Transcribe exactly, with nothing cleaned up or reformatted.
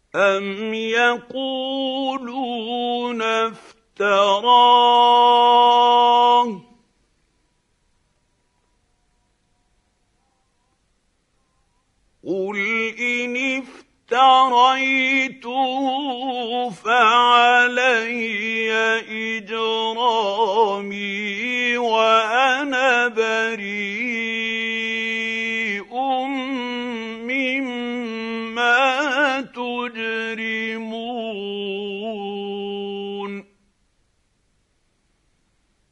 أَمْ يَقُولُونَ افْتَرَاهُ ۖ قُلْ إِنِ افْتَرَيْتُهُ فَعَلَيَّ